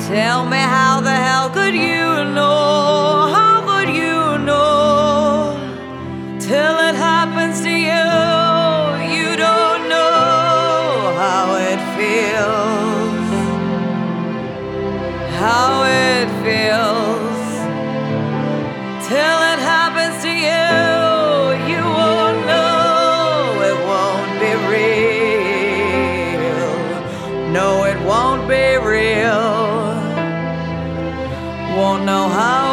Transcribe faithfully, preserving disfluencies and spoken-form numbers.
Tell me, how the hell could you know? How could you know? Till it happens to you, you don't know how it feels. How it feels. Till it happens to you, you won't know. It won't be real. No, it won't be real. Won't know how